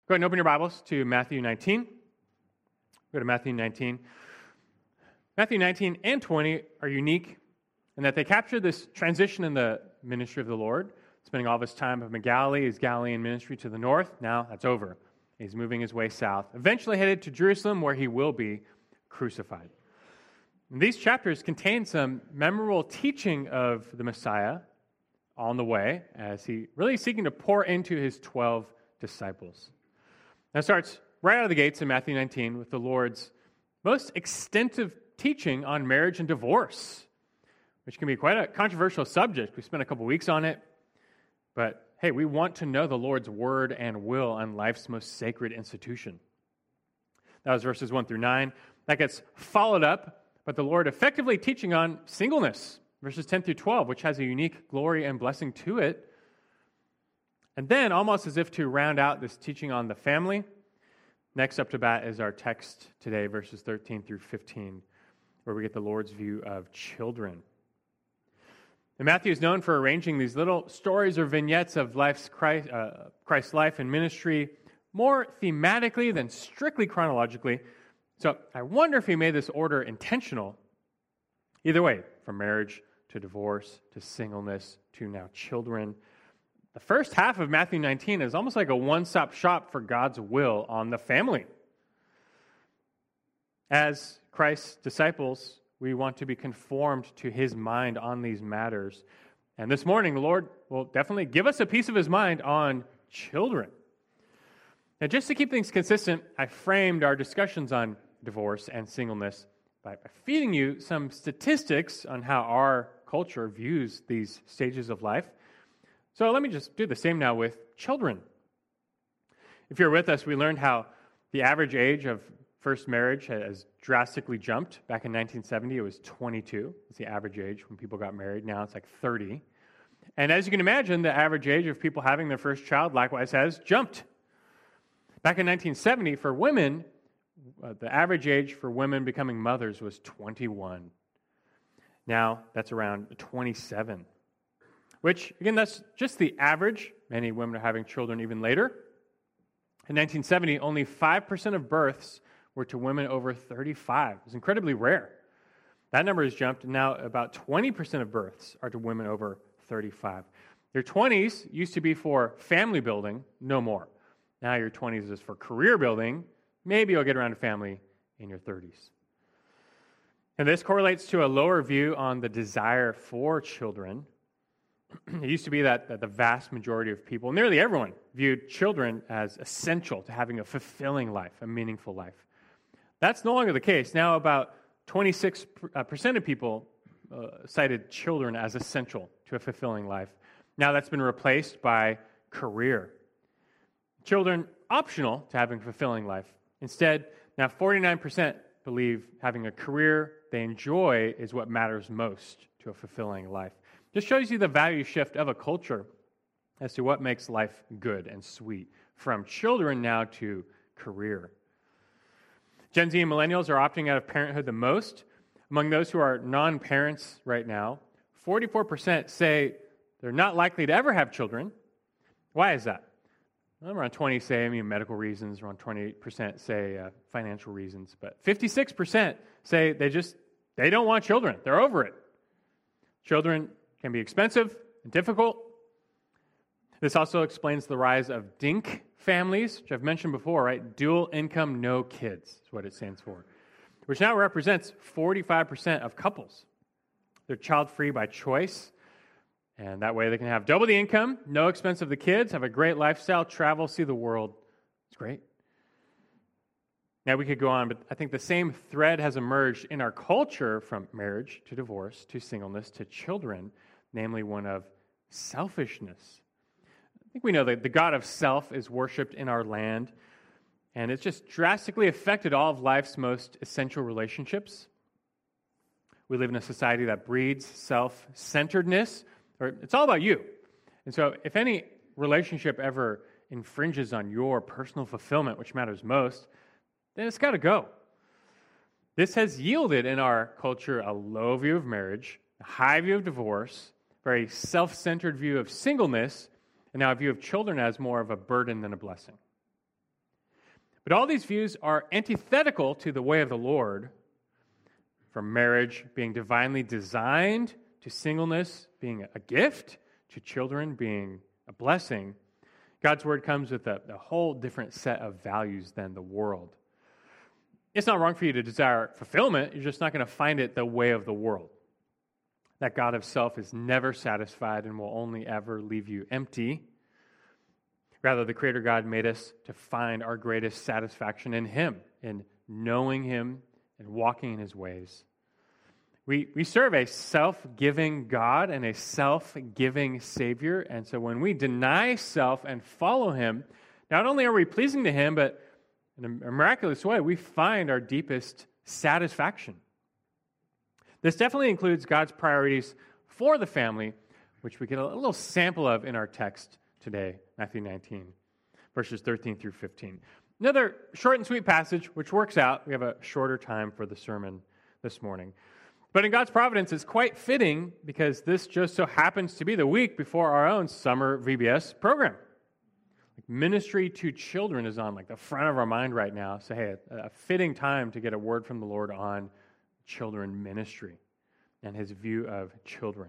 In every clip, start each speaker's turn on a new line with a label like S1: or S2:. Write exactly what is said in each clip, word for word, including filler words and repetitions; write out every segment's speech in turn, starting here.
S1: Go ahead and open your Bibles to Matthew nineteen. Go to Matthew nineteen. Matthew nineteen and twenty are unique in that they capture this transition in the ministry of the Lord, spending all of his time of Galilee, his Galilean ministry to the north. Now that's over. He's moving his way south, eventually headed to Jerusalem where he will be crucified. And these chapters contain some memorable teaching of the Messiah on the way as he really is seeking to pour into his twelve disciples. Now it starts right out of the gates in Matthew nineteen with the Lord's most extensive teaching on marriage and divorce, which can be quite a controversial subject. We spent a couple weeks on it, but hey, we want to know the Lord's word and will on life's most sacred institution. That was verses one through nine. That gets followed up by the Lord effectively teaching on singleness, verses ten through twelve, which has a unique glory and blessing to it. And then, almost as if to round out this teaching on the family, next up to bat is our text today, verses thirteen through fifteen, where we get the Lord's view of children. And Matthew is known for arranging these little stories or vignettes of life's Christ, uh, Christ's life and ministry more thematically than strictly chronologically. So I wonder if he made this order intentional. Either way, from marriage to divorce to singleness to now children. The first half of Matthew nineteen is almost like a one-stop shop for God's will on the family. As Christ's disciples, we want to be conformed to his mind on these matters. And this morning, the Lord will definitely give us a piece of his mind on children. Now, just to keep things consistent, I framed our discussions on divorce and singleness by feeding you some statistics on how our culture views these stages of life. So let me just do the same now with children. If you're with us, we learned how the average age of first marriage has drastically jumped. Back in nineteen seventy, it was twenty-two. It's the average age when people got married. Now it's like thirty. And as you can imagine, the average age of people having their first child likewise has jumped. Back in nineteen seventy, for women, uh, the average age for women becoming mothers was twenty-one. Now that's around twenty-seven. Which, again, that's just the average. Many women are having children even later. In nineteen seventy, only five percent of births were to women over thirty-five. It's incredibly rare. That number has jumped, and now about twenty percent of births are to women over thirty-five. Your twenties used to be for family building, no more. Now your twenties is for career building. Maybe you'll get around to family in your thirties. And this correlates to a lower view on the desire for children. It used to be that, that the vast majority of people, nearly everyone, viewed children as essential to having a fulfilling life, a meaningful life. That's no longer the case. Now about twenty-six percent of people uh, cited children as essential to a fulfilling life. Now that's been replaced by career. Children optional to having a fulfilling life. Instead, now forty-nine percent believe having a career they enjoy is what matters most to a fulfilling life. Just shows you the value shift of a culture as to what makes life good and sweet, from children now to career. Gen Z and millennials are opting out of parenthood the most. Among those who are non-parents right now, forty-four percent say they're not likely to ever have children. Why is that? Well, around twenty say I mean, medical reasons, around twenty-eight percent say uh, financial reasons, but fifty-six percent say they just, they don't want children. They're over it. Children can be expensive and difficult. This also explains the rise of DINK families, which I've mentioned before, right? Dual income, no kids is what it stands for, which now represents forty-five percent of couples. They're child-free by choice, and that way they can have double the income, no expense of the kids, have a great lifestyle, travel, see the world. It's great. Now we could go on, but I think the same thread has emerged in our culture from marriage to divorce to singleness to children, namely one of selfishness. I think we know that the God of self is worshipped in our land, and it's just drastically affected all of life's most essential relationships. We live in a society that breeds self-centeredness, or it's all about you. And so if any relationship ever infringes on your personal fulfillment, which matters most, then it's got to go. This has yielded in our culture a low view of marriage, a high view of divorce, very self-centered view of singleness, and now a view of children as more of a burden than a blessing. But all these views are antithetical to the way of the Lord, from marriage being divinely designed, to singleness being a gift, to children being a blessing. God's word comes with a, a whole different set of values than the world. It's not wrong for you to desire fulfillment. You're just not going to find it the way of the world. That God of self is never satisfied and will only ever leave you empty. Rather, the Creator God made us to find our greatest satisfaction in Him, in knowing Him and walking in His ways. We, we serve a self-giving God and a self-giving Savior, and so when we deny self and follow Him, not only are we pleasing to Him, but in a miraculous way, we find our deepest satisfaction. This definitely includes God's priorities for the family, which we get a little sample of in our text today, Matthew nineteen, verses thirteen through fifteen. Another short and sweet passage, which works out. We have a shorter time for the sermon this morning. But in God's providence, it's quite fitting because this just so happens to be the week before our own summer V B S program. Like ministry to children is on like the front of our mind right now. So hey, a, a fitting time to get a word from the Lord on children ministry and His view of children.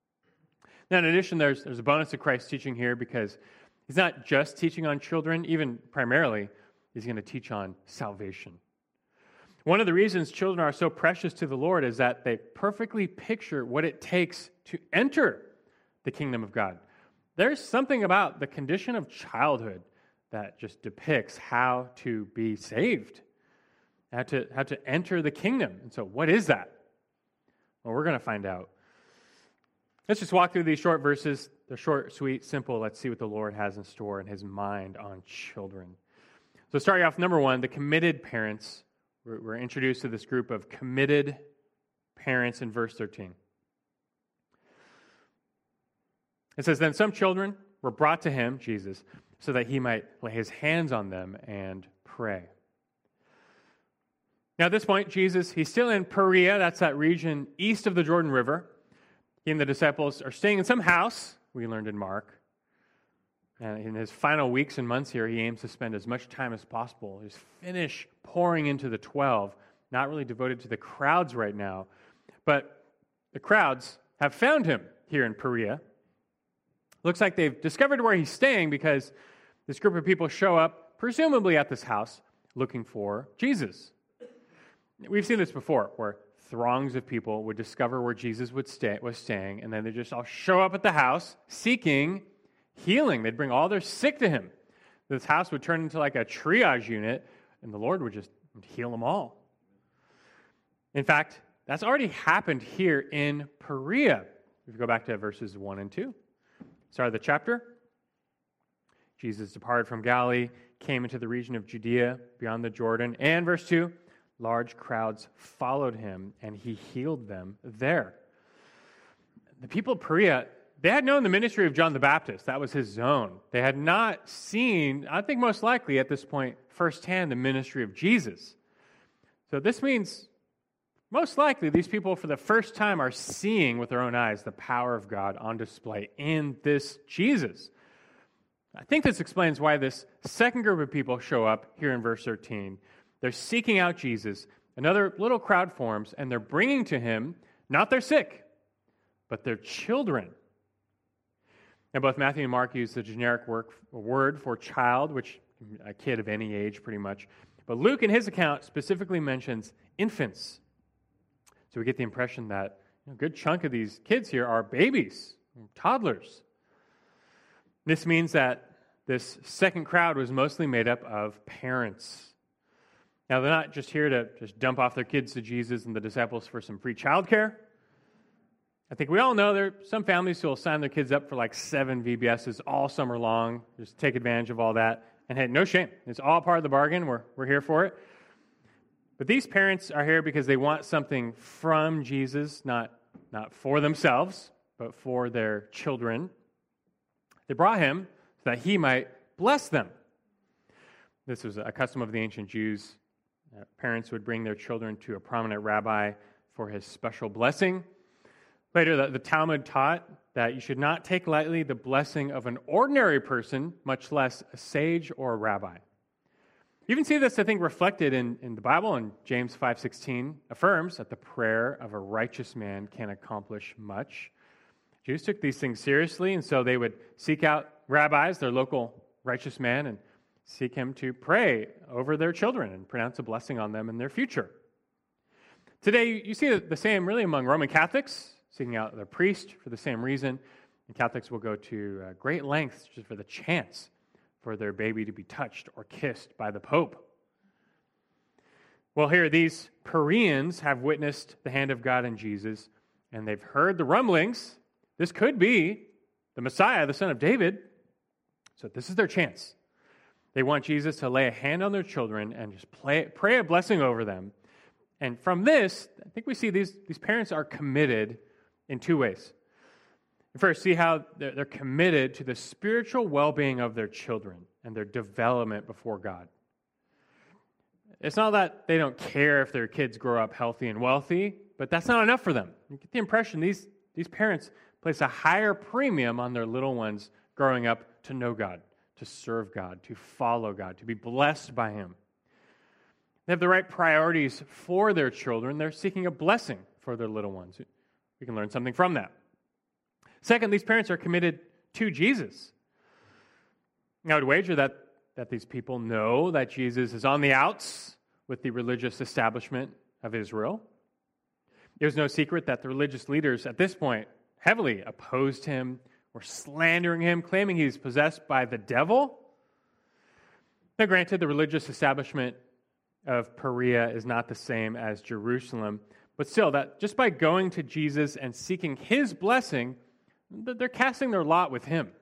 S1: Now, in addition, there's, there's a bonus of Christ's teaching here because He's not just teaching on children, even primarily, He's going to teach on salvation. One of the reasons children are so precious to the Lord is that they perfectly picture what it takes to enter the kingdom of God. There's something about the condition of childhood that just depicts how to be saved, how to, how to enter the kingdom. And so what is that? Well, we're going to find out. Let's just walk through these short verses. They're short, sweet, simple. Let's see what the Lord has in store in His mind on children. So starting off, number one, the committed parents. We're, we're introduced to this group of committed parents in verse thirteen. It says, then some children were brought to Him, Jesus, so that He might lay His hands on them and pray. Now at this point, Jesus, He's still in Perea. That's that region east of the Jordan River. He and the disciples are staying in some house, we learned in Mark. And in his final weeks and months here, he aims to spend as much time as possible. He's finished pouring into the twelve, not really devoted to the crowds right now. But the crowds have found him here in Perea. Looks like they've discovered where he's staying because this group of people show up, presumably at this house, looking for Jesus. We've seen this before, where throngs of people would discover where Jesus would stay, was staying, and then they just all show up at the house seeking healing. They'd bring all their sick to Him. This house would turn into like a triage unit, and the Lord would just heal them all. In fact, that's already happened here in Perea. If you go back to verses one and two. Start of the chapter. Jesus departed from Galilee, came into the region of Judea beyond the Jordan, and verse two, large crowds followed Him, and He healed them there. The people of Perea, they had known the ministry of John the Baptist. That was his zone. They had not seen, I think most likely at this point, firsthand the ministry of Jesus. So this means, most likely, these people for the first time are seeing with their own eyes the power of God on display in this Jesus. I think this explains why this second group of people show up here in verse thirteen. They're seeking out Jesus. Another little crowd forms, and they're bringing to Him not their sick, but their children. Now, both Matthew and Mark use the generic work, word for child, which a kid of any age, pretty much. But Luke, in his account, specifically mentions infants. So we get the impression that a good chunk of these kids here are babies, toddlers. This means that this second crowd was mostly made up of parents. Now, they're not just here to just dump off their kids to Jesus and the disciples for some free childcare. I think we all know there are some families who will sign their kids up for like seven V B Ss all summer long, just take advantage of all that. And hey, no shame. It's all part of the bargain. We're, we're here for it. But these parents are here because they want something from Jesus, not, not for themselves, but for their children. They brought Him so that He might bless them. This was a custom of the ancient Jews. Uh, parents would bring their children to a prominent rabbi for his special blessing. Later, the, the Talmud taught that you should not take lightly the blessing of an ordinary person, much less a sage or a rabbi. You even see this, I think, reflected in, in the Bible, and James five sixteen affirms that the prayer of a righteous man can accomplish much. Jews took these things seriously, and so they would seek out rabbis, their local righteous man, and seek him to pray over their children and pronounce a blessing on them in their future. Today, you see the same really among Roman Catholics, seeking out their priest for the same reason. And Catholics will go to uh, great lengths just for the chance for their baby to be touched or kissed by the Pope. Well, here, these Pereans have witnessed the hand of God in Jesus, and they've heard the rumblings. This could be the Messiah, the son of David. So this is their chance. They want Jesus to lay a hand on their children and just play, pray a blessing over them. And from this, I think we see these, these parents are committed in two ways. First, see how they're, they're committed to the spiritual well-being of their children and their development before God. It's not that they don't care if their kids grow up healthy and wealthy, but that's not enough for them. You get the impression these, these parents place a higher premium on their little ones growing up to know God, to serve God, to follow God, to be blessed by Him. They have the right priorities for their children. They're seeking a blessing for their little ones. We can learn something from that. Second, these parents are committed to Jesus. I would wager that, that these people know that Jesus is on the outs with the religious establishment of Israel. It was no secret that the religious leaders at this point heavily opposed him, were slandering him, claiming he's possessed by the devil. Now, granted, the religious establishment of Perea is not the same as Jerusalem, but still, that just by going to Jesus and seeking his blessing, they're casting their lot with him.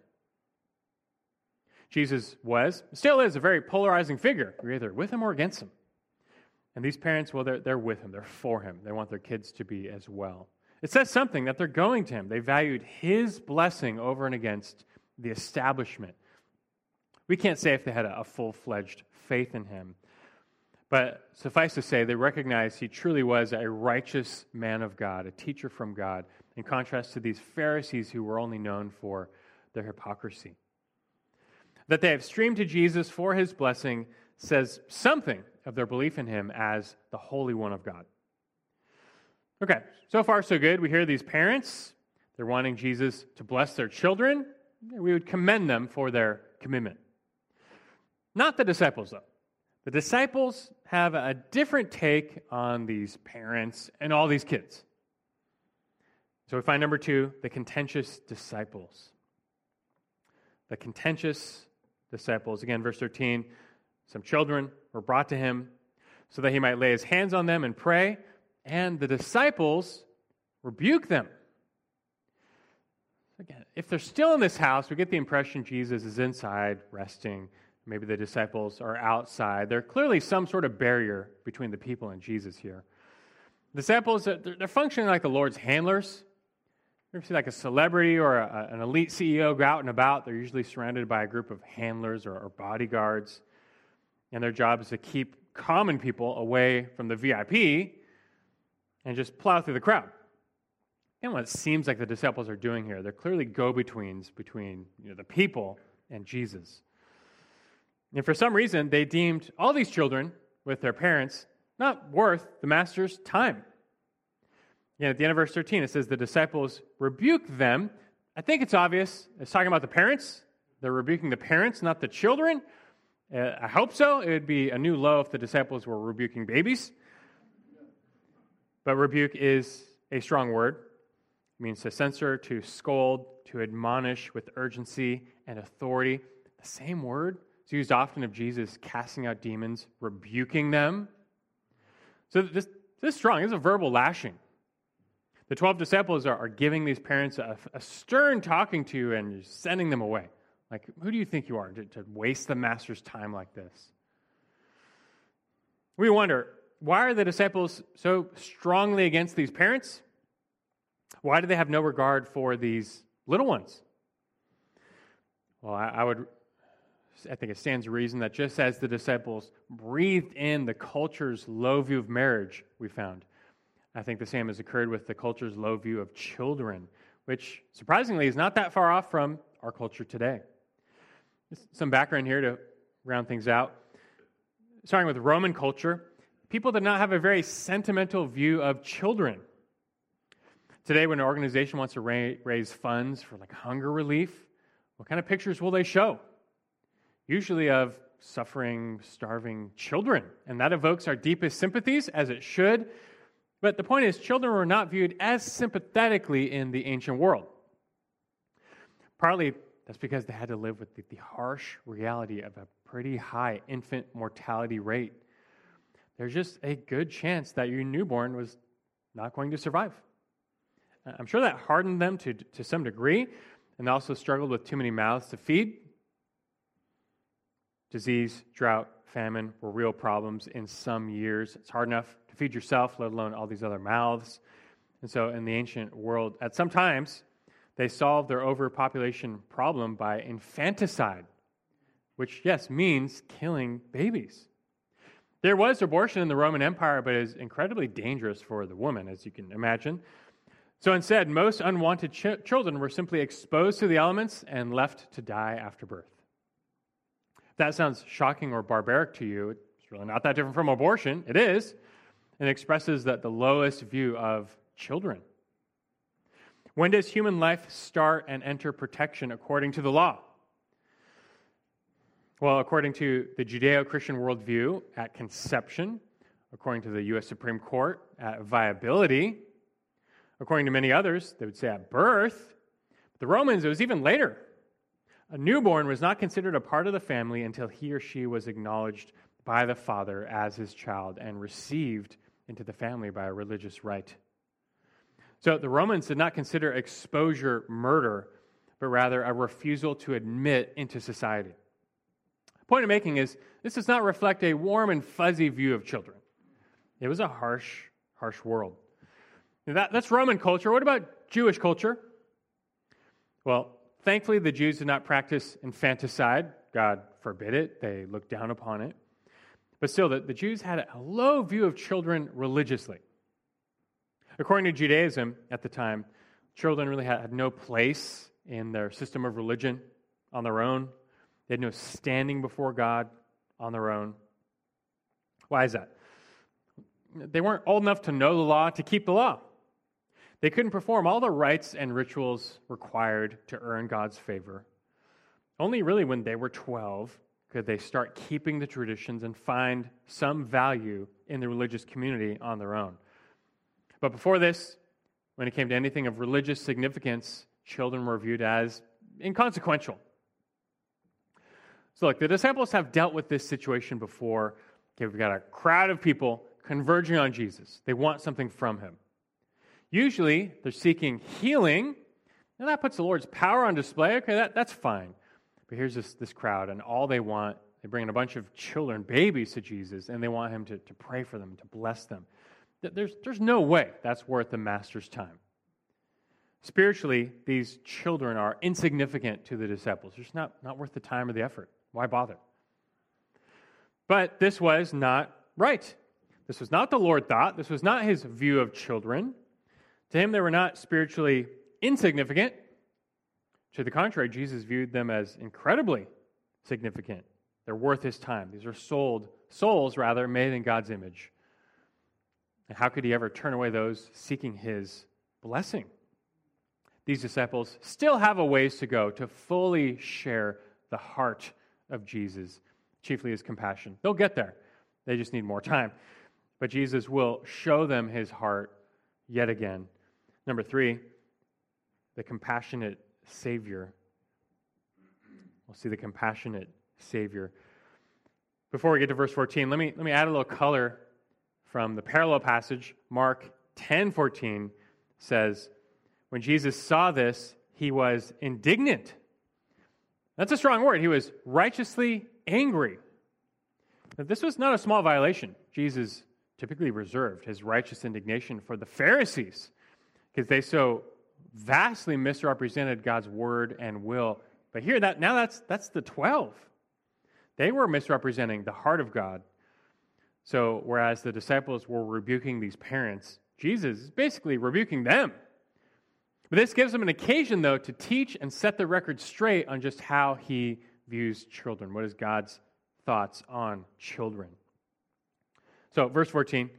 S1: Jesus was, still is, a very polarizing figure. You're either with him or against him. And these parents, well, they're, they're with him. They're for him. They want their kids to be as well. It says something that they're going to him. They valued his blessing over and against the establishment. We can't say if they had a, a full-fledged faith in him. But suffice to say, they recognized he truly was a righteous man of God, a teacher from God, in contrast to these Pharisees who were only known for their hypocrisy. That they have streamed to Jesus for his blessing says something of their belief in him as the Holy One of God. Okay, so far so good. We hear these parents, they're wanting Jesus to bless their children. We would commend them for their commitment. Not the disciples, though. The disciples have a different take on these parents and all these kids. So we find number two, the contentious disciples. The contentious disciples. Again, verse thirteen, some children were brought to him so that he might lay his hands on them and pray, and the disciples rebuke them. Again, if they're still in this house, we get the impression Jesus is inside resting. Maybe the disciples are outside. There's clearly some sort of barrier between the people and Jesus here. The disciples, they're functioning like the Lord's handlers. You ever see like a celebrity or a, an elite C E O go out and about? They're usually surrounded by a group of handlers or, or bodyguards. And their job is to keep common people away from the V I P and just plow through the crowd. And what it seems like the disciples are doing here, they're clearly go-betweens between you know, the people and Jesus. And for some reason, they deemed all these children with their parents not worth the master's time. Again, at the end of verse thirteen, it says the disciples rebuke them. I think it's obvious. It's talking about the parents. They're rebuking the parents, not the children. Uh, I hope so. It would be a new low if the disciples were rebuking babies. But rebuke is a strong word. It means to censor, to scold, to admonish with urgency and authority. The same word is used often of Jesus casting out demons, rebuking them. So this, this is strong. This is a verbal lashing. The twelve disciples are, are giving these parents a, a stern talking to and sending them away. Like, who do you think you are to, to waste the master's time like this? We wonder, why are the disciples so strongly against these parents? Why do they have no regard for these little ones? Well, I, I would, I think it stands to reason that just as the disciples breathed in the culture's low view of marriage, we found, I think the same has occurred with the culture's low view of children, which surprisingly is not that far off from our culture today. Some background here to round things out. starting with Roman culture, people did not have a very sentimental view of children. Today, when an organization wants to ra- raise funds for like hunger relief, what kind of pictures will they show? Usually of suffering, starving children. And that evokes our deepest sympathies, as it should. But the point is, children were not viewed as sympathetically in the ancient world. Partly, that's because they had to live with the, the harsh reality of a pretty high infant mortality rate. There's just a good chance that your newborn was not going to survive. I'm sure that hardened them to, to some degree, and they also struggled with too many mouths to feed. Disease, drought, famine were real problems in some years. It's hard enough to feed yourself, let alone all these other mouths. And so in the ancient world, at some times, they solved their overpopulation problem by infanticide, which, yes, means killing babies. There was abortion in the Roman Empire, but it is incredibly dangerous for the woman, as you can imagine. So instead, most unwanted ch- children were simply exposed to the elements and left to die after birth. If that sounds shocking or barbaric to you, it's really not that different from abortion. It is, and it expresses that the lowest view of children. When does human life start and enter protection according to the law? Well, according to the Judeo-Christian worldview, at conception, according to the U S Supreme Court, at viability, according to many others, they would say at birth. The Romans, it was even later. A newborn was not considered a part of the family until he or she was acknowledged by the father as his child and received into the family by a religious rite. So the Romans did not consider exposure murder, but rather a refusal to admit into society. The point I'm making is this does not reflect a warm and fuzzy view of children. It was a harsh, harsh world. That, that's Roman culture. What about Jewish culture? Well, thankfully, the Jews did not practice infanticide. God forbid it. They looked down upon it. But still, the, the Jews had a low view of children religiously. According to Judaism at the time, children really had, had no place in their system of religion on their own. They had no standing before God on their own. Why is that? They weren't old enough to know the law, to keep the law. They couldn't perform all the rites and rituals required to earn God's favor. Only really when they were twelve could they start keeping the traditions and find some value in the religious community on their own. But before this, when it came to anything of religious significance, children were viewed as inconsequential. So look, the disciples have dealt with this situation before. Okay, we've got a crowd of people converging on Jesus. They want something from him. Usually, they're seeking healing, and that puts the Lord's power on display. Okay, that, that's fine. But here's this, this crowd, and all they want, they bring in a bunch of children, babies to Jesus, and they want him to, to pray for them, to bless them. There's, there's no way that's worth the master's time. Spiritually, these children are insignificant to the disciples. It's not, not worth the time or the effort. Why bother? But this was not right. This was not the Lord thought. This was not his view of children. To him, they were not spiritually insignificant. To the contrary, Jesus viewed them as incredibly significant. They're worth his time. These are sold, souls, rather, made in God's image. And how could he ever turn away those seeking his blessing? These disciples still have a ways to go to fully share the heart of Jesus, chiefly his compassion. They'll get there. They just need more time. But Jesus will show them his heart yet again. Number three, the compassionate Savior. We'll see the compassionate Savior. Before we get to verse fourteen, let me, let me add a little color from the parallel passage. Mark ten fourteen says, when Jesus saw this, he was indignant. That's a strong word. He was righteously angry. Now, this was not a small violation. Jesus typically reserved his righteous indignation for the Pharisees because they so vastly misrepresented God's word and will. But here, that now that's that's the twelve. They were misrepresenting the heart of God. So whereas the disciples were rebuking these parents, Jesus is basically rebuking them. But this gives them an occasion, though, to teach and set the record straight on just how he views children. What is God's thoughts on children? So, verse fourteen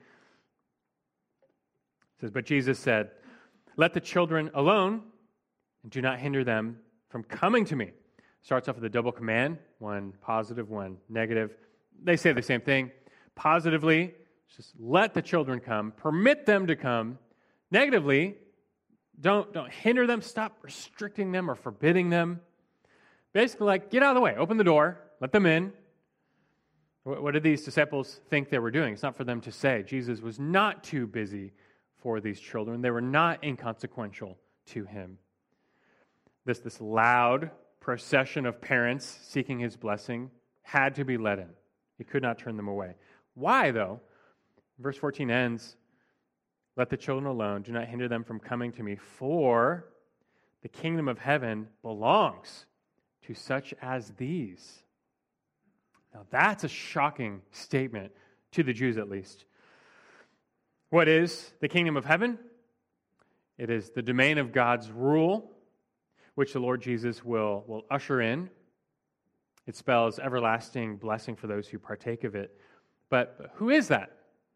S1: says, "But Jesus said, 'Let the children alone, and do not hinder them from coming to me.'" Starts off with a double command, one positive, one negative. They say the same thing. Positively, just let the children come, permit them to come. Negatively, don't, don't hinder them, stop restricting them or forbidding them. Basically, like, get out of the way, open the door, let them in. What, what did these disciples think they were doing? It's not for them to say. Jesus was not too busy for these children. They were not inconsequential to him. This, this loud procession of parents seeking his blessing had to be let in. He could not turn them away. Why, though? Verse fourteen ends, "Let the children alone, do not hinder them from coming to me, for the kingdom of heaven belongs to such as these." Now that's a shocking statement, to the Jews at least. What is the kingdom of heaven? It is the domain of God's rule, which the Lord Jesus will, will usher in. It spells everlasting blessing for those who partake of it. But, but who is that?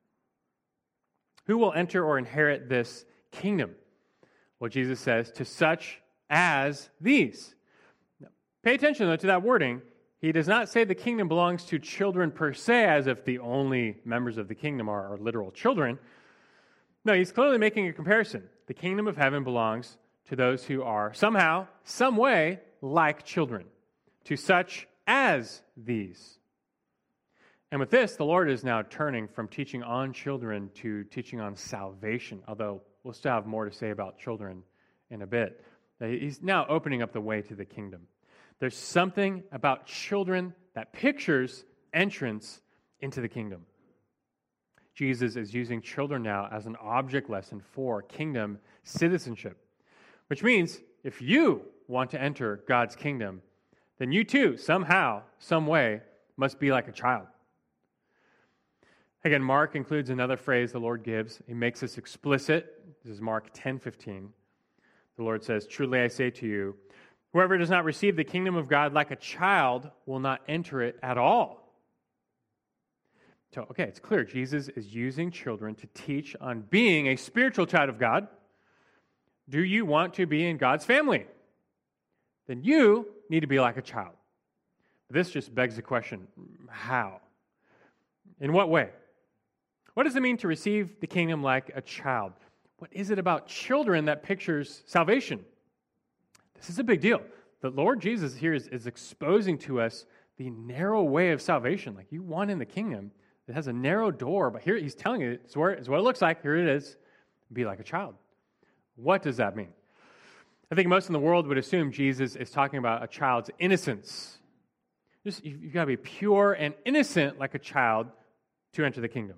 S1: Who will enter or inherit this kingdom? Well, Jesus says, to such as these. Now, pay attention, though, to that wording. He does not say the kingdom belongs to children per se, as if the only members of the kingdom are, are literal children. No, he's clearly making a comparison. The kingdom of heaven belongs to those who are somehow, some way, like children, to such as these. And with this, the Lord is now turning from teaching on children to teaching on salvation, although we'll still have more to say about children in a bit. He's now opening up the way to the kingdom. There's something about children that pictures entrance into the kingdom. Jesus is using children now as an object lesson for kingdom citizenship, which means if you want to enter God's kingdom, then you too, somehow, some way, must be like a child. Again, Mark includes another phrase the Lord gives. He makes this explicit. This is Mark ten fifteen. The Lord says, "Truly I say to you, whoever does not receive the kingdom of God like a child will not enter it at all." So, okay, it's clear. Jesus is using children to teach on being a spiritual child of God. Do you want to be in God's family? Then you need to be like a child. This just begs the question, how? In what way? What does it mean to receive the kingdom like a child? What is it about children that pictures salvation? This is a big deal. The Lord Jesus here is, is exposing to us the narrow way of salvation. Like, you want in the kingdom, it has a narrow door, but here he's telling you it's, where, it's what it looks like. Here it is. Be like a child. What does that mean? I think most in the world would assume Jesus is talking about a child's innocence. Just, you've got to be pure and innocent like a child to enter the kingdom.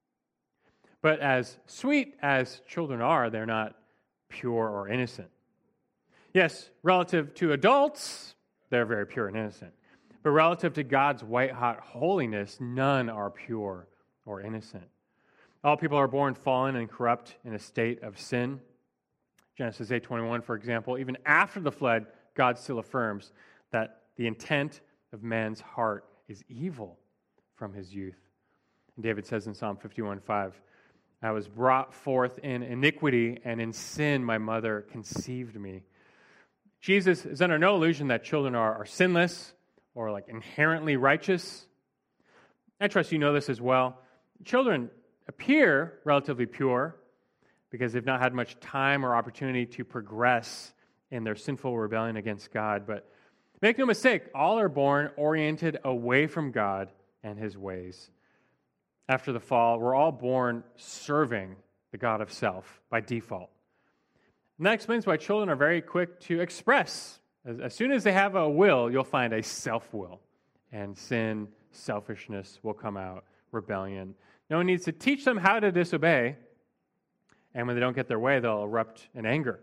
S1: But as sweet as children are, they're not pure or innocent. Yes, relative to adults, they're very pure and innocent. But relative to God's white-hot holiness, none are pure or innocent. All people are born fallen and corrupt in a state of sin. Genesis eight twenty-one, for example, even after the flood, God still affirms that the intent of man's heart is evil from his youth. And David says in Psalm fifty-one five, "I was brought forth in iniquity, and in sin my mother conceived me." Jesus is under no illusion that children are, are sinless or like inherently righteous. I trust you know this as well. Children appear relatively pure because they've not had much time or opportunity to progress in their sinful rebellion against God. But make no mistake, all are born oriented away from God and his ways. After the fall, we're all born serving the God of self by default. And that explains why children are very quick to express. As, as soon as they have a will, you'll find a self-will. And sin, selfishness will come out, rebellion. No one needs to teach them how to disobey. And when they don't get their way, they'll erupt in anger.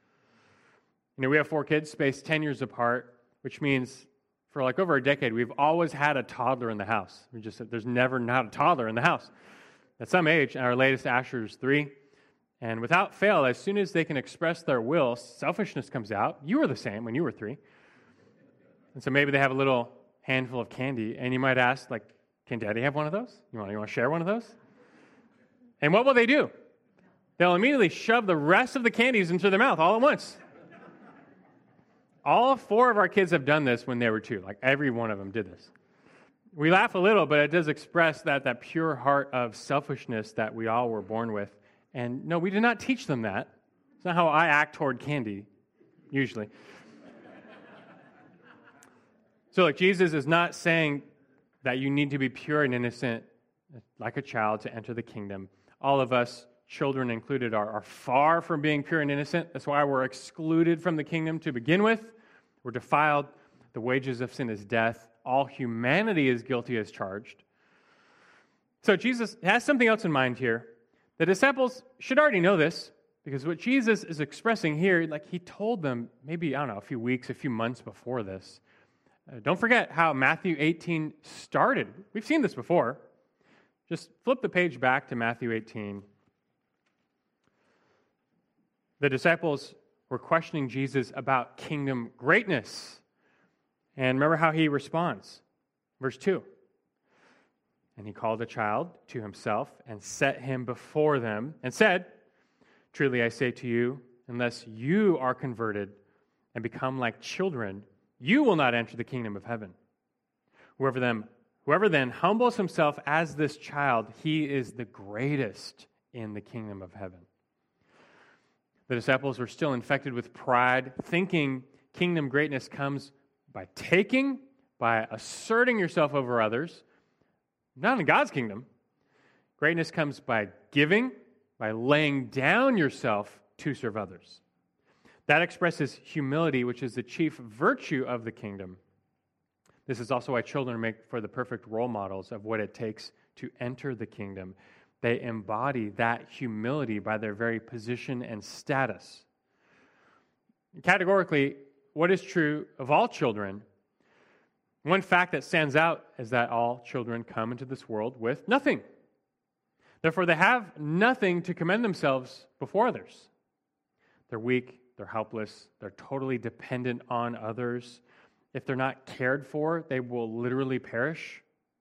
S1: You know, we have four kids spaced ten years apart, which means for like over a decade, we've always had a toddler in the house. We just there's never not a toddler in the house. At some age, our latest Asher is three, and without fail, as soon as they can express their will, selfishness comes out. You were the same when you were three. And so maybe they have a little handful of candy, and you might ask, like, Can Daddy have one of those? You want, you want to share one of those? And what will they do? They'll immediately shove the rest of the candies into their mouth all at once. All four of our kids have done this when they were two. Like every one of them did this. We laugh a little, but it does express that, that pure heart of selfishness that we all were born with. And no, we did not teach them that. It's not how I act toward candy, usually. So like Jesus is not saying that you need to be pure and innocent like a child to enter the kingdom. All of us, children included, are, are far from being pure and innocent. That's why we're excluded from the kingdom to begin with. We're defiled. The wages of sin is death. All humanity is guilty as charged. So Jesus has something else in mind here. The disciples should already know this, because what Jesus is expressing here, like he told them maybe, I don't know, a few weeks, a few months before this. Uh, don't forget how Matthew eighteen started. We've seen this before. Just flip the page back to Matthew eighteen. The disciples were questioning Jesus about kingdom greatness. And remember how he responds. Verse two. And he called a child to himself and set him before them and said, truly I say to you, unless you are converted and become like children, you will not enter the kingdom of heaven. Whoever then, whoever then humbles himself as this child, he is the greatest in the kingdom of heaven. The disciples were still infected with pride, thinking kingdom greatness comes by taking, by asserting yourself over others. Not in God's kingdom. Greatness comes by giving, by laying down yourself to serve others. That expresses humility, which is the chief virtue of the kingdom. This is also why children make for the perfect role models of what it takes to enter the kingdom. They embody that humility by their very position and status. Categorically, what is true of all children? One fact that stands out is that all children come into this world with nothing. Therefore, they have nothing to commend themselves before others. They're weak, they're helpless, they're totally dependent on others. If they're not cared for, they will literally perish.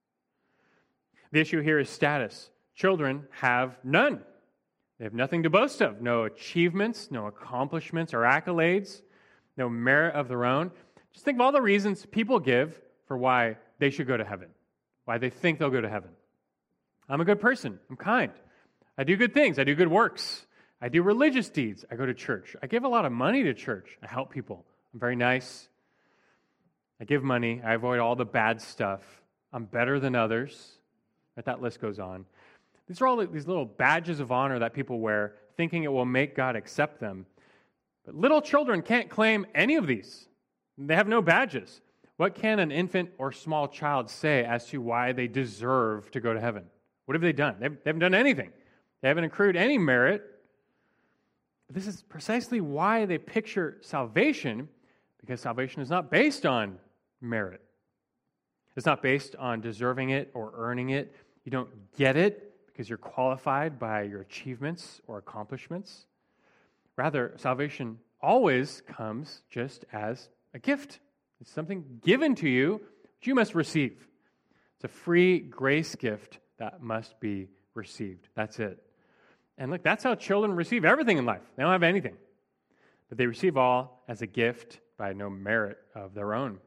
S1: The issue here is status. Children have none. They have nothing to boast of. No achievements, no accomplishments or accolades, no merit of their own. Just think of all the reasons people give for why they should go to heaven, why they think they'll go to heaven. I'm a good person. I'm kind. I do good things. I do good works. I do religious deeds. I go to church. I give a lot of money to church. I help people. I'm very nice. I give money. I avoid all the bad stuff. I'm better than others. That list goes on. These are all these little badges of honor that people wear, thinking it will make God accept them. But little children can't claim any of these. They have no badges. What can an infant or small child say as to why they deserve to go to heaven? What have they done? They haven't done anything. They haven't accrued any merit. But this is precisely why they picture salvation, because salvation is not based on merit. It's not based on deserving it or earning it. You don't get it because you're qualified by your achievements or accomplishments. Rather, salvation always comes just as a gift. It's something given to you, which you must receive. It's a free grace gift that must be received. That's it. And look, that's how children receive everything in life. They don't have anything. But they receive all as a gift by no merit of their own.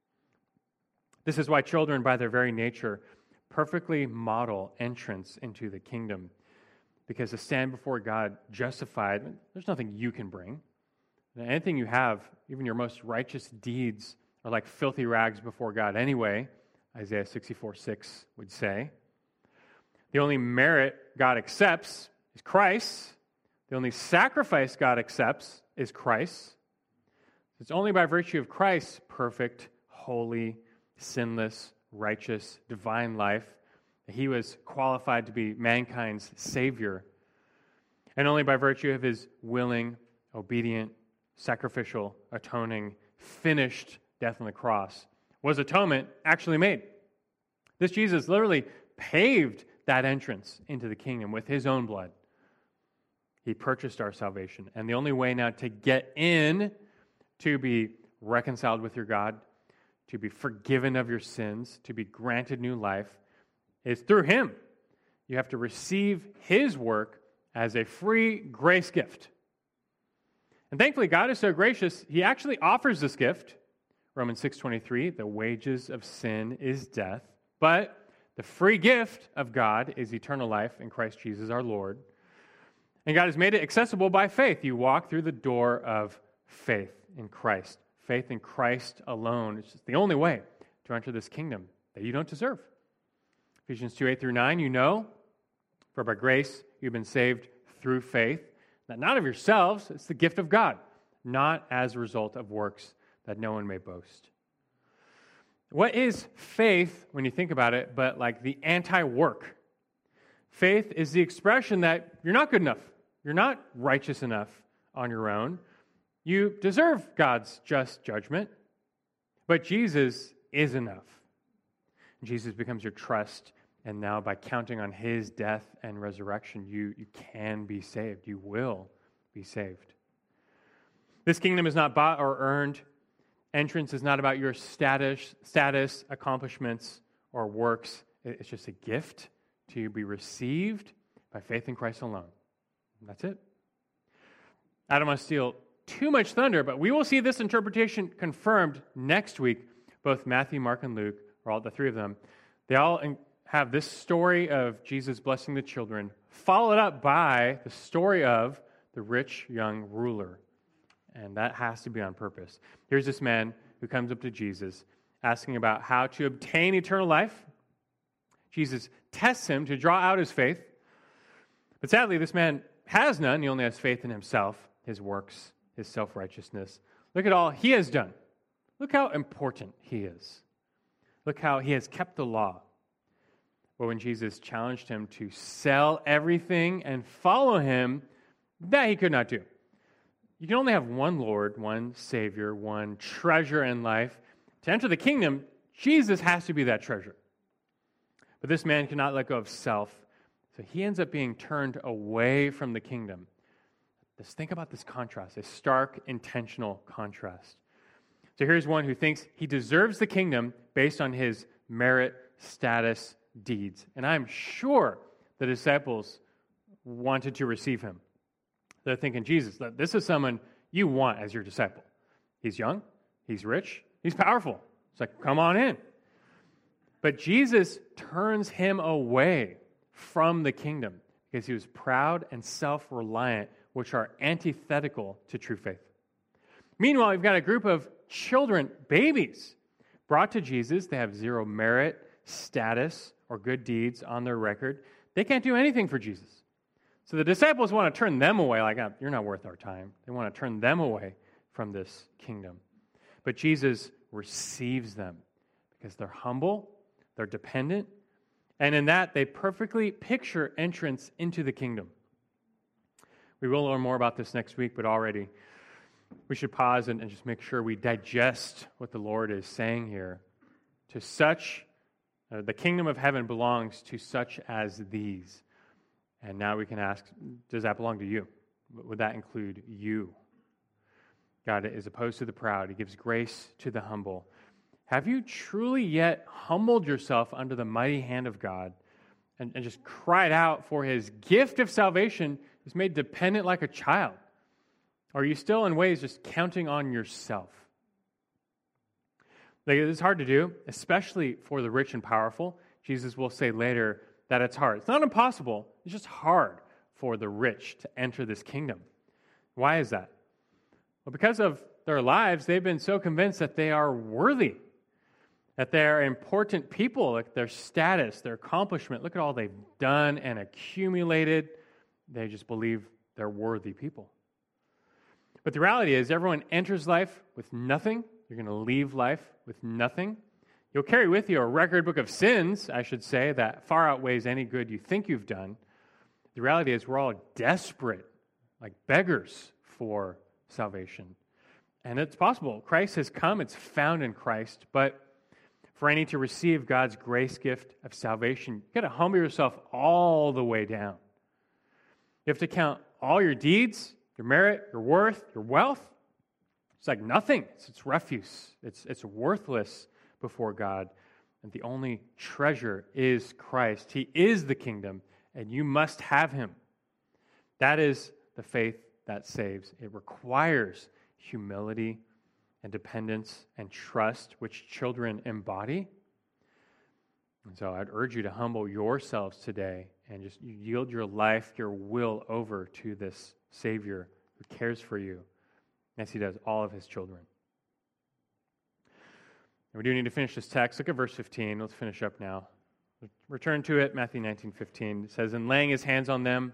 S1: This is why children, by their very nature, perfectly model entrance into the kingdom. Because to stand before God justified, there's nothing you can bring. Anything you have, even your most righteous deeds, are like filthy rags before God anyway, Isaiah sixty-four six would say. The only merit God accepts is Christ. The only sacrifice God accepts is Christ. It's only by virtue of Christ's perfect, holy, sinless, righteous, divine life that he was qualified to be mankind's Savior. And only by virtue of his willing, obedient, sacrificial, atoning, finished death on the cross was atonement actually made. This Jesus literally paved that entrance into the kingdom with his own blood. He purchased our salvation. And the only way now to get in, to be reconciled with your God, to be forgiven of your sins, to be granted new life, is through him. You have to receive his work as a free grace gift. And thankfully, God is so gracious, he actually offers this gift. Romans six twenty-three, the wages of sin is death, but the free gift of God is eternal life in Christ Jesus our Lord. And God has made it accessible by faith. You walk through the door of faith in Christ. Faith in Christ alone is just the only way to enter this kingdom that you don't deserve. Ephesians two, eight through nine, you know, for by grace you've been saved through faith, that not of yourselves, it's the gift of God, not as a result of works, that no one may boast. What is faith, when you think about it, but like the anti-work? Faith is the expression that you're not good enough. You're not righteous enough on your own. You deserve God's just judgment, but Jesus is enough. Jesus becomes your trust, and now by counting on his death and resurrection, you, you can be saved. You will be saved. This kingdom is not bought or earned. Entrance is not about your status, status, accomplishments, or works. It's just a gift to be received by faith in Christ alone. That's it. I don't want to steal too much thunder, but we will see this interpretation confirmed next week. Both Matthew, Mark, and Luke, or all the three of them, they all have this story of Jesus blessing the children, followed up by the story of the rich young ruler. And that has to be on purpose. Here's this man who comes up to Jesus, asking about how to obtain eternal life. Jesus tests him to draw out his faith. But sadly, this man has none. He only has faith in himself, his works, his self-righteousness. Look at all he has done. Look how important he is. Look how he has kept the law. But when Jesus challenged him to sell everything and follow him, that he could not do. You can only have one Lord, one Savior, one treasure in life. To enter the kingdom, Jesus has to be that treasure. But this man cannot let go of self, so he ends up being turned away from the kingdom. Just think about this contrast, a stark, intentional contrast. So here's one who thinks he deserves the kingdom based on his merit, status, deeds. And I'm sure the disciples wanted to receive him. They're thinking, Jesus, this is someone you want as your disciple. He's young, he's rich, he's powerful. It's like, come on in. But Jesus turns him away from the kingdom because he was proud and self-reliant, which are antithetical to true faith. Meanwhile, we've got a group of children, babies, brought to Jesus. They have zero merit, status, or good deeds on their record. They can't do anything for Jesus. So the disciples want to turn them away, like, oh, you're not worth our time. They want to turn them away from this kingdom. But Jesus receives them because they're humble, they're dependent, and in that they perfectly picture entrance into the kingdom. We will learn more about this next week, but already we should pause and, and just make sure we digest what the Lord is saying here. To such, uh, the kingdom of heaven belongs to such as these. And now we can ask, does that belong to you? Would that include you? God is opposed to the proud. He gives grace to the humble. Have you truly yet humbled yourself under the mighty hand of God and, and just cried out for his gift of salvation is made dependent like a child? Or are you still in ways just counting on yourself? Like, it's hard to do, especially for the rich and powerful. Jesus will say later that it's hard. It's not impossible. It's just hard for the rich to enter this kingdom. Why is that? Well, because of their lives, they've been so convinced that they are worthy, that they're important people, like their status, their accomplishment. Look at all they've done and accumulated. They just believe they're worthy people. But the reality is, everyone enters life with nothing. You're going to leave life with nothing. You'll carry with you a record book of sins, I should say, that far outweighs any good you think you've done. The reality is we're all desperate, like beggars for salvation. And it's possible. Christ has come. It's found in Christ. But for any to receive God's grace gift of salvation, you've got to humble yourself all the way down. You have to count all your deeds, your merit, your worth, your wealth. It's like nothing. It's, it's refuse. It's, it's worthless before God. And the only treasure is Christ. He is the kingdom, and you must have him. That is the faith that saves. It requires humility and dependence and trust, which children embody. And so I'd urge you to humble yourselves today and just yield your life, your will over to this Savior who cares for you as he does all of his children. And we do need to finish this text. Look at verse fifteen. Let's finish up now. Return to it, Matthew nineteen fifteen. It says, "And laying his hands on them,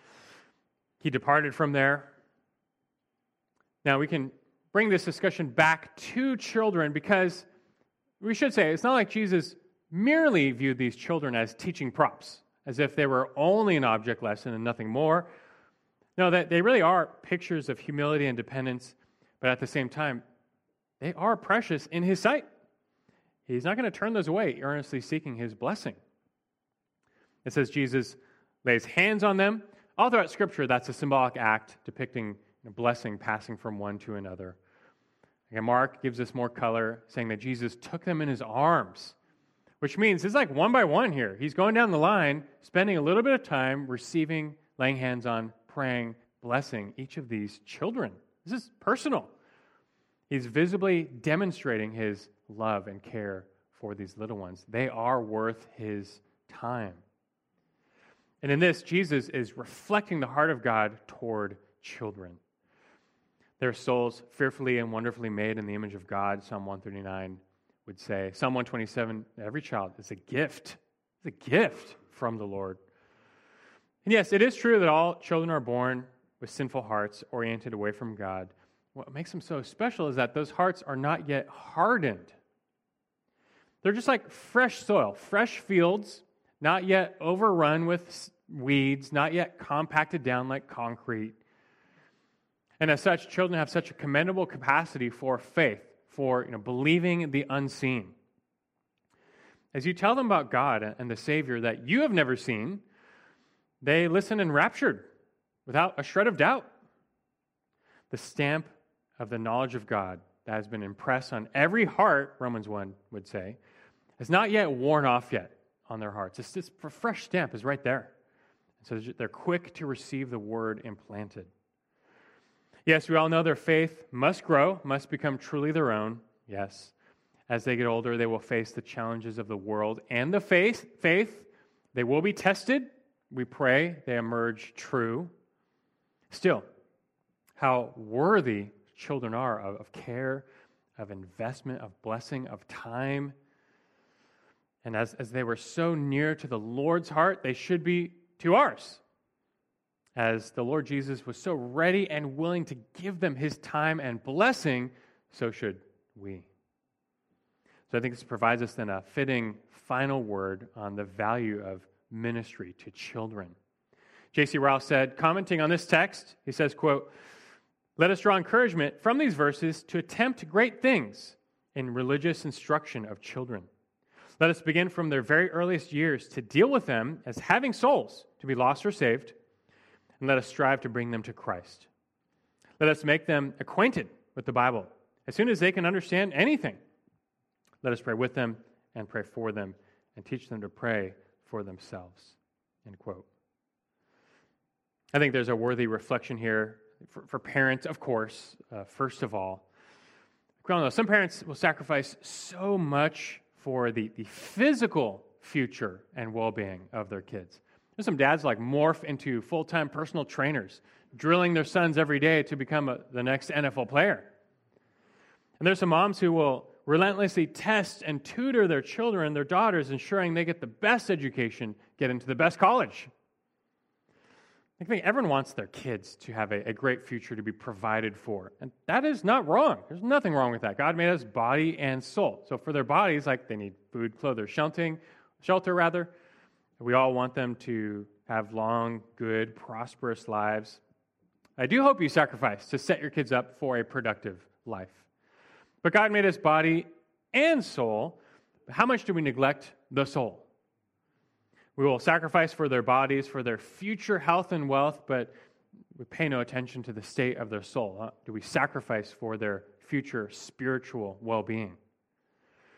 S1: he departed from there." Now we can bring this discussion back to children because we should say it's not like Jesus merely viewed these children as teaching props, as if they were only an object lesson and nothing more. No, that they really are pictures of humility and dependence, but at the same time, they are precious in his sight. He's not going to turn those away, earnestly seeking his blessing. It says Jesus lays hands on them. All throughout Scripture, that's a symbolic act depicting a blessing passing from one to another. Again, Mark gives us more color, saying that Jesus took them in his arms, which means it's like one by one here. He's going down the line, spending a little bit of time receiving, laying hands on, praying, blessing each of these children. This is personal. He's visibly demonstrating his love and care for these little ones. They are worth his time. And in this, Jesus is reflecting the heart of God toward children. Their souls fearfully and wonderfully made in the image of God, Psalm one thirty-nine would say. Psalm one twenty-seven, every child is a gift. It's a gift from the Lord. And yes, it is true that all children are born with sinful hearts oriented away from God. What makes them so special is that those hearts are not yet hardened. They're just like fresh soil, fresh fields, not yet overrun with weeds, not yet compacted down like concrete. And as such, children have such a commendable capacity for faith, for you know, believing the unseen. As you tell them about God and the Savior that you have never seen, they listen enraptured, without a shred of doubt. The stamp of the knowledge of God that has been impressed on every heart, Romans one would say, has not yet worn off yet on their hearts. It's this fresh stamp is right there. So they're quick to receive the word implanted. Yes, we all know their faith must grow, must become truly their own. Yes, as they get older, they will face the challenges of the world and the faith. Faith, they will be tested. We pray they emerge true. Still, how worthy children are of, of care, of investment, of blessing, of time. And as, as they were so near to the Lord's heart, they should be to ours. As the Lord Jesus was so ready and willing to give them his time and blessing, so should we. So I think this provides us then a fitting final word on the value of ministry to children. J C Ryle said, commenting on this text, he says, quote, "Let us draw encouragement from these verses to attempt great things in religious instruction of children. Let us begin from their very earliest years to deal with them as having souls to be lost or saved, and let us strive to bring them to Christ. Let us make them acquainted with the Bible as soon as they can understand anything. Let us pray with them and pray for them and teach them to pray for themselves." End quote. I think there's a worthy reflection here for, for parents, of course, uh, first of all. Some parents will sacrifice so much for the, the physical future and well-being of their kids. There's some dads like morph into full-time personal trainers, drilling their sons every day to become a, the next N F L player. And there's some moms who will relentlessly test and tutor their children, their daughters, ensuring they get the best education, get into the best college. I think everyone wants their kids to have a, a great future to be provided for. And that is not wrong. There's nothing wrong with that. God made us body and soul. So for their bodies, like they need food, clothes, shelter, shelter rather. We all want them to have long, good, prosperous lives. I do hope you sacrifice to set your kids up for a productive life. But God made us body and soul. How much do we neglect the soul? We will sacrifice for their bodies, for their future health and wealth, but we pay no attention to the state of their soul. Huh? Do we sacrifice for their future spiritual well-being?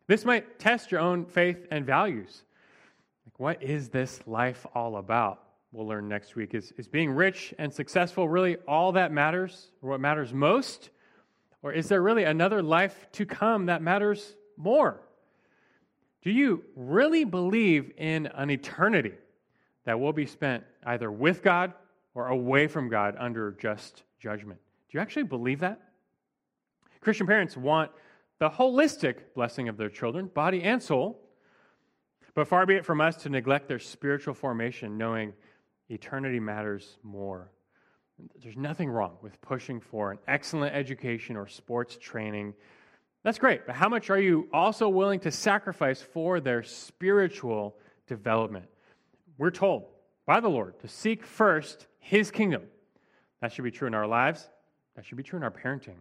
S1: This might test your own faith and values. Like, what is this life all about? We'll learn next week. Is, is being rich and successful really all that matters, or what matters most? Or is there really another life to come that matters more? Do you really believe in an eternity that will be spent either with God or away from God under just judgment? Do you actually believe that? Christian parents want the holistic blessing of their children, body and soul, but far be it from us to neglect their spiritual formation, knowing eternity matters more. There's nothing wrong with pushing for an excellent education or sports training. That's great, but how much are you also willing to sacrifice for their spiritual development? We're told by the Lord to seek first His kingdom. That should be true in our lives. That should be true in our parenting.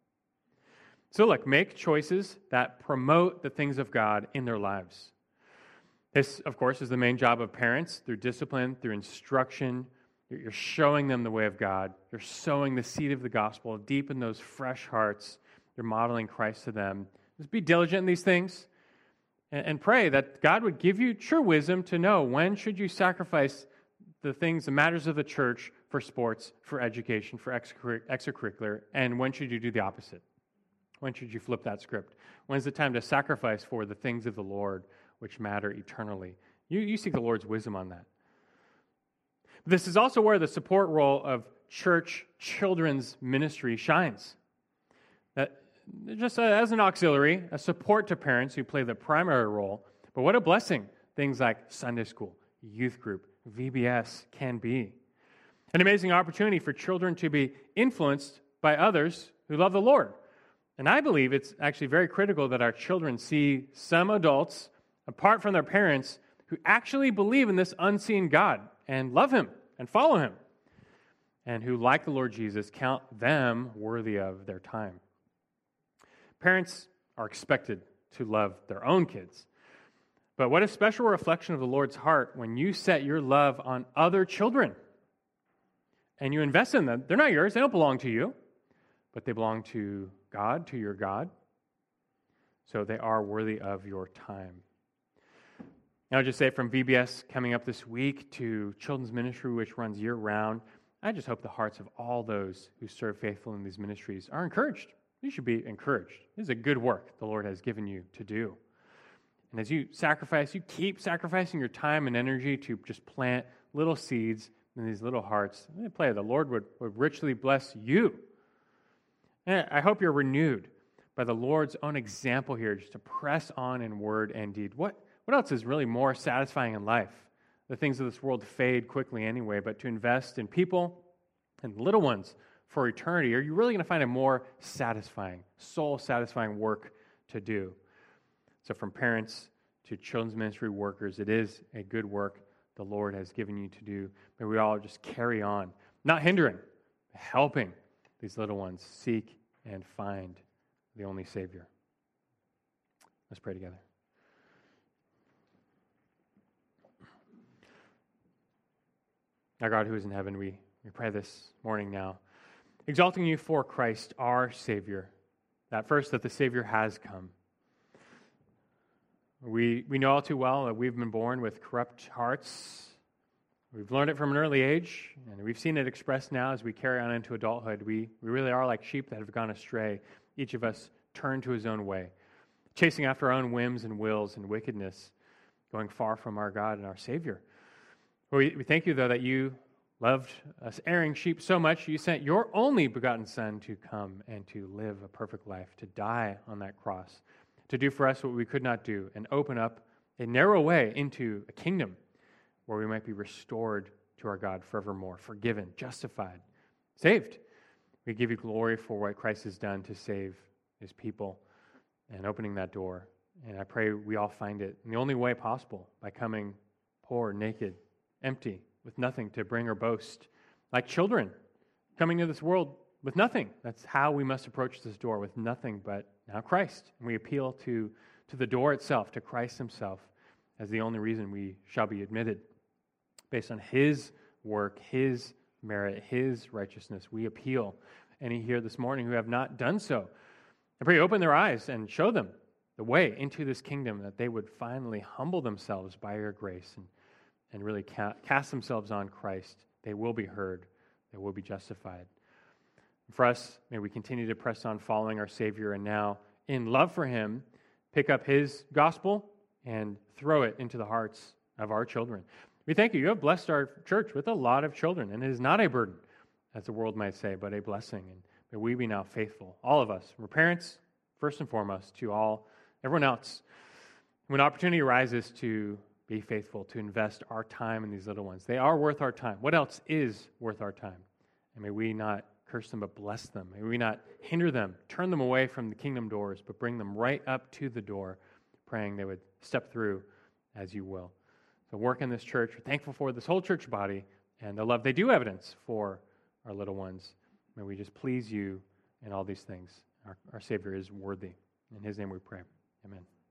S1: So look, make choices that promote the things of God in their lives. This, of course, is the main job of parents, through discipline, through instruction. You're showing them the way of God. You're sowing the seed of the gospel deep in those fresh hearts. You're modeling Christ to them. Just be diligent in these things and, and pray that God would give you true wisdom to know when should you sacrifice the things, the matters of the church for sports, for education, for extracurricular, and when should you do the opposite? When should you flip that script? When's the time to sacrifice for the things of the Lord which matter eternally? You, you seek the Lord's wisdom on that. This is also where the support role of church children's ministry shines. That just as an auxiliary, a support to parents who play the primary role, but what a blessing things like Sunday school, youth group, V B S can be. An amazing opportunity for children to be influenced by others who love the Lord. And I believe it's actually very critical that our children see some adults, apart from their parents, who actually believe in this unseen God and love Him and follow Him, and who, like the Lord Jesus, count them worthy of their time. Parents are expected to love their own kids. But what a special reflection of the Lord's heart when you set your love on other children and you invest in them. They're not yours. They don't belong to you, but they belong to God, to your God. So they are worthy of your time. And I'll just say, from V B S coming up this week to children's ministry, which runs year-round, I just hope the hearts of all those who serve faithfully in these ministries are encouraged. You should be encouraged. This is a good work the Lord has given you to do. And as you sacrifice, you keep sacrificing your time and energy to just plant little seeds in these little hearts. I pray the Lord would, would richly bless you. And I hope you're renewed by the Lord's own example here, just to press on in word and deed. What, what else is really more satisfying in life? The things of this world fade quickly anyway, but to invest in people and little ones for eternity, are you really going to find a more satisfying, soul-satisfying work to do? So from parents to children's ministry workers, it is a good work the Lord has given you to do. May we all just carry on, not hindering, helping these little ones seek and find the only Savior. Let's pray together. Our God who is in heaven, we, we pray this morning now, exalting you for Christ, our Savior, that first, that the Savior has come. We, we know all too well that we've been born with corrupt hearts. We've learned it from an early age, and we've seen it expressed now as we carry on into adulthood. We, we really are like sheep that have gone astray. Each of us turned to his own way, chasing after our own whims and wills and wickedness, going far from our God and our Savior. We, we thank you, though, that you loved us erring sheep so much, you sent your only begotten Son to come and to live a perfect life, to die on that cross, to do for us what we could not do, and open up a narrow way into a kingdom where we might be restored to our God forevermore, forgiven, justified, saved. We give you glory for what Christ has done to save his people and opening that door. And I pray we all find it in the only way possible, by coming poor, naked, empty, with nothing to bring or boast, like children coming to this world with nothing. That's how we must approach this door, with nothing but now Christ. And we appeal to, to the door itself, to Christ himself, as the only reason we shall be admitted. Based on his work, his merit, his righteousness, we appeal. Any here this morning who have not done so, I pray you open their eyes and show them the the way into this kingdom, that they would finally humble themselves by your grace and, and really ca- cast themselves on Christ. They will be heard. They will be justified. For us, may we continue to press on following our Savior, and now, in love for him, pick up his gospel and throw it into the hearts of our children. We thank you. You have blessed our church with a lot of children, and it is not a burden, as the world might say, but a blessing. And may we be now faithful, all of us, from parents, first and foremost, to all, everyone else. When opportunity arises to be faithful, to invest our time in these little ones, they are worth our time. What else is worth our time? And may we not curse them, but bless them. May we not hinder them, turn them away from the kingdom doors, but bring them right up to the door, praying they would step through as you will. So work in this church. We're thankful for this whole church body and the love they do evidence for our little ones. May we just please you in all these things. Our, our Savior is worthy. In his name we pray. Amen.